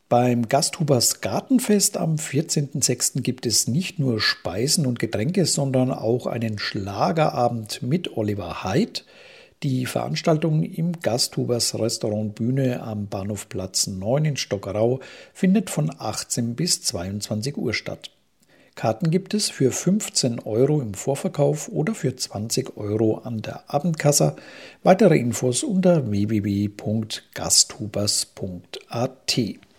Beim Gasthubers Gartenfest am 14.06. gibt es nicht nur Speisen und Getränke, sondern auch einen Schlagerabend mit Oliver Haidt. Die Veranstaltung im Gasthubers Restaurant Bühne am Bahnhofplatz 9 in Stockerau findet von 18 bis 22 Uhr statt. Karten gibt es für 15 Euro im Vorverkauf oder für 20 Euro an der Abendkasse. Weitere Infos unter www.gasthubers.at.